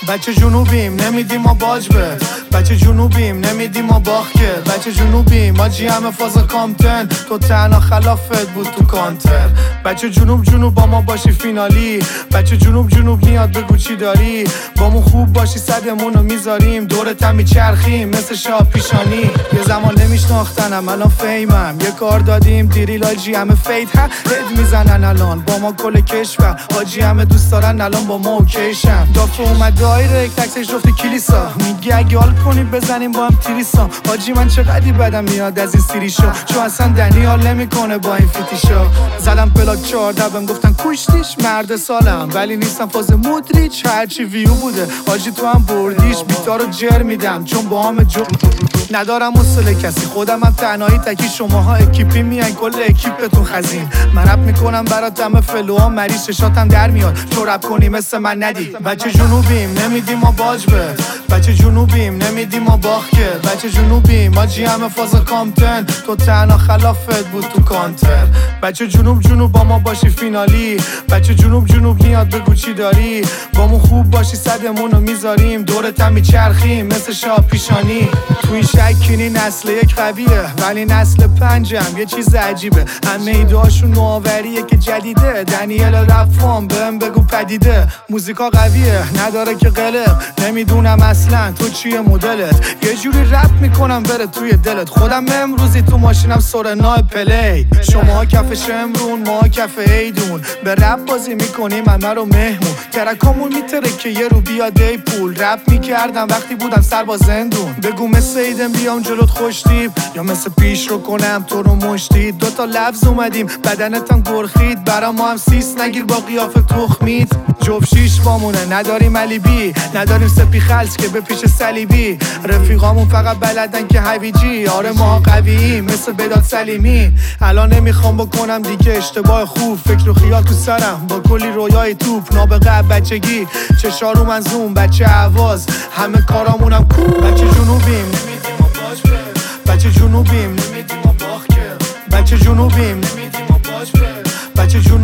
بچه جنوبیم نمیدیم ما باج به، بچه جنوبیم نمیدیم ما باخ که، بچه جنوبیم آجی همه فاز کامتن، تو تنها خلافت بود تو کانتر. بچه جنوب با ما باشی فینالی، بچه جنوب نیاد بگو چی داری، با مون خوب باشی صدمونو میذاریم، دورت هم میچرخیم مثل شاب پیشانی. یه زمان نمیشناختنم الان فیمم، یه کار دادیم دیریل آجی همه فیت هد میزنن الان با ما کل کشور، آجی همه دوست دارن الان با ما اوکیشن. دافه اومد دایرکت تکسش رفته کلیسا، میگه اگه حال کنی بزنیم با هم تریسا. آجی من چقدی بدم میاد از این سیریشو، چون اصلا دنی حال نمیکنه با این فیتیشو. زدم پلاک 14 بهم گفتن کشتیش، مرد سالم ولی نیستم فاز مودریچ، هرچی ویو بوده آجی تو هم بردیش. بیتا رو جر میدم چون با هم ندارم حوصله کسی، خودم هم تنهایی تکی، شماها اکیپی میان کل اکیپتون خزین. من رپ میکنم برات دم فلوها مریض، ششاتم در میاد تو رپ کنی مثل من ندید. بچه جنوبیم نمیدیم ما باج به، بچه جنوبیم نمیدیم ما باخ که، بچه جنوبیم آجی همه فاز کامتن، تو تنها خلافت بود تو کانتر. بچه جنوب با ما باشی فینالی، بچه جنوب نیاد بگو چی داری، با مون خوب باشی صدمونو میذاریم، دورت هم میچرخیم مثل شاب پیشانی. توی شکینی نسل یک قویه ولی نسل 5 یه چیز عجیبه، همه ایدهاشون نوآوریه که جدیده. دنیل رفام بهم بگو پدیده، موزیکا قویه نداره که قلق، نمیدونم اصلا تو چیه مدلت، یه جوری رپ میکنم بره توی دلت. خودم امروزی تو ماشینم سورنا پلی، شما کف شمرون ما کف ایدون، به رپ بازی میکنیم همه رو مهمون، ترکامون میتره که یه رو بیاده پول. رپ میکردم وقتی بودم سر با زندون، بگو مثل ایدم بیام جلوت خوشتیب یا مثل پیش رو کنم تو رو مشتید. دوتا لفظ اومدیم بدنتم گرخید، برا ما هم سیس نگیر با قیافه تخمید. جفشیش بامونه نداریم علیبی، نداریم سپی خلص که به پیش صلیبی، رفیقامون فقط بلدن که هویجی، آره ما قویی مثل بداد سلیمی. الان نمیخوام بکنم دیگه اشتباه خوب، فکر و خیال تو سرم با کلی رویای توپ، نابغه بچگی چشارو منظوم بچه عواز، همه کارامونم کوب. بچه جنوبیم نمیدیم ما باج به، بچه جنوبیم نمیدیم ما باخ که، بچه جنوبیم نمیدیم ما باج به، بچه